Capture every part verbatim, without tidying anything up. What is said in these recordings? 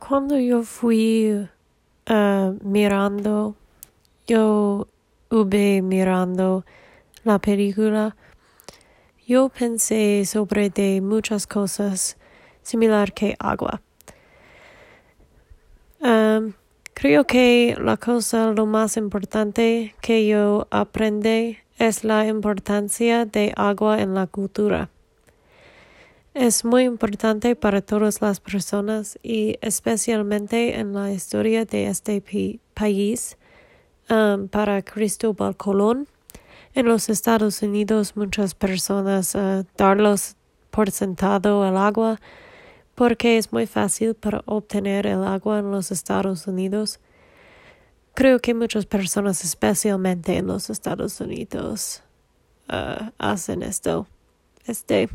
Cuando yo fui uh, mirando, yo hube mirando la película, yo pensé sobre de muchas cosas similar que agua. Um, creo que la cosa lo más importante que yo aprendí es la importancia de agua en la cultura. Es muy importante para todas las personas y especialmente en la historia de este pi- país. Um, para Cristóbal Colón. En los Estados Unidos muchas personas uh, darlos por sentado el agua porque es muy fácil para obtener el agua en los Estados Unidos. Creo que muchas personas, especialmente en los Estados Unidos, uh, hacen esto. Este.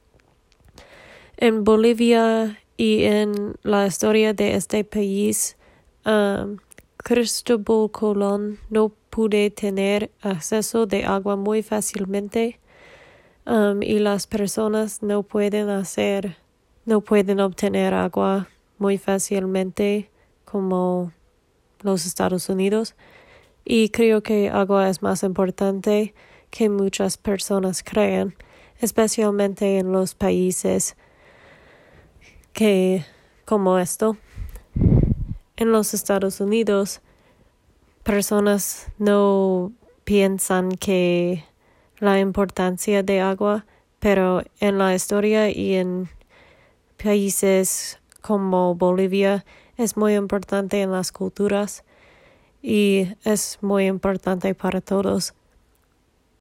En Bolivia y en la historia de este país, um, Cristóbal Colón no pude tener acceso de agua muy fácilmente um, y las personas no pueden hacer, no pueden obtener agua muy fácilmente como los Estados Unidos. Y creo que agua es más importante que muchas personas creen, especialmente en los países que como esto. En los Estados Unidos, personas no piensan que la importancia de agua, pero en la historia y en países como Bolivia es muy importante en las culturas y es muy importante para todos.